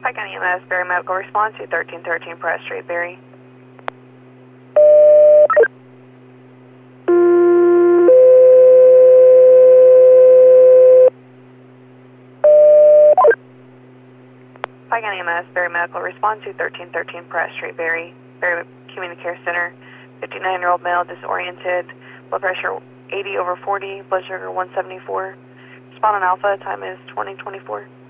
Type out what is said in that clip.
Pike County EMS, Berry Medical Response to 1313 Pratt Street, Berry. Pike County EMS, Berry Medical Response to 1313 Pratt Street, Berry. Berry Community Care Center. 59-year-old male, disoriented, blood pressure 80/40, blood sugar 174. Respond on Alpha, time is 2024.